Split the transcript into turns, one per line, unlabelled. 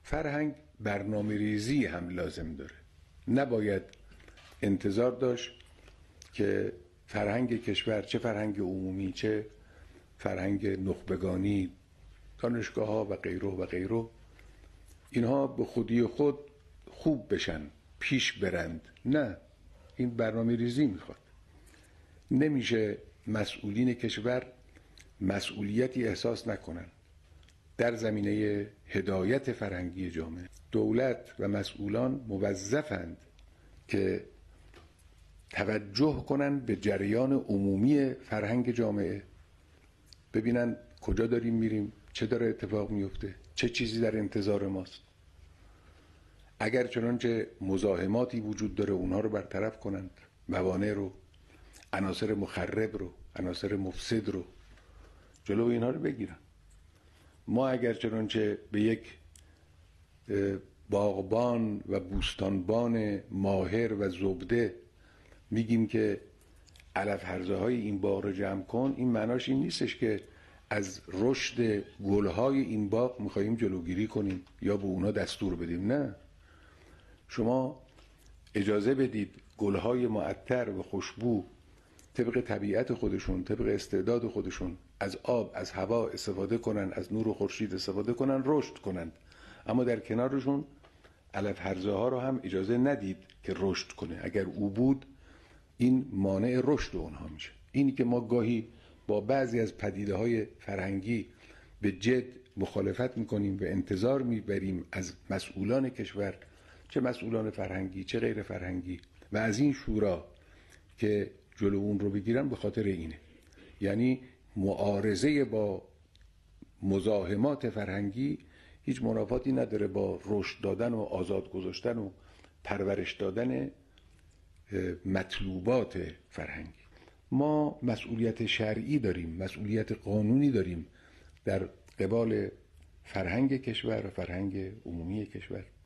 فرهنگ برنامه ریزی هم لازم داره. نباید انتظار داشت که فرهنگ کشور، چه فرهنگ عمومی چه فرهنگ نخبگانی، دانشگاه ها و غیره اینها به خودی خود خوب بشن، پیش برند. نه، این برنامه ریزی میخواد. نمیشه مسئولین کشور مسئولیتی احساس نکنن در زمینه هدایت فرهنگی جامعه. دولت و مسئولان موظفند که توجه کنن به جریان عمومی فرهنگ جامعه، ببینن کجا داریم میریم، چه داره اتفاق میفته، چه چیزی در انتظار ماست. اگر چنانچه مزاحماتی وجود داره اونها رو برطرف کنند، موانع رو، عناصر مخرب رو، عناصر مفسد رو، جلو اینها رو بگیرن. ما اگر چنانچه به یک باغبان و بوستانبان ماهر و زبده میگیم که علف هرزه های این باغ رو جمع کن، این معناش این نیستش که از رشد گلهای این باغ میخواییم جلوگیری کنیم یا به اونا دستور بدیم. نه، شما اجازه بدید گلهای معطر و خوشبو طبق طبیعت خودشون، طبق استعداد خودشون از آب، از هوا استفاده کنن، از نور خورشید استفاده کنن، رشد کنن. اما در کنارشون علف هرزه ها رو هم اجازه ندید که رشد کنه. اگر او بود این مانع رشد اونها میشه. اینی که ما گاهی با بعضی از پدیده های فرهنگی به جد مخالفت میکنیم و انتظار میبریم از مسئولان کشور، چه مسئولان فرهنگی چه غیر فرهنگی، و از این شورا که جلو اون رو بگیرن، به خاطر اینه. یعنی معارضه با مزاحمات فرهنگی هیچ منافاتی نداره با رشد دادن و آزاد گذاشتن و پرورش دادن مطلوبات فرهنگی. ما مسئولیت شرعی داریم، مسئولیت قانونی داریم در قبال فرهنگ کشور و فرهنگ عمومی کشور.